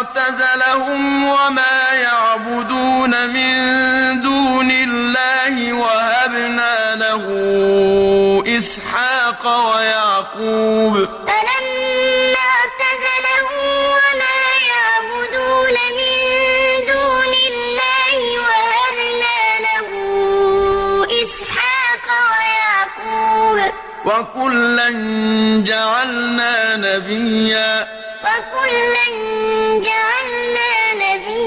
اعتزلهم وما يعبدون من دون الله وهبنا له إسحاق ويعقوب فلما اعتزلهم وما يعبدون من دون الله وهبنا له إسحاق ويعقوب وكلا جعلنا نبيا وكلا جعلنا نبيا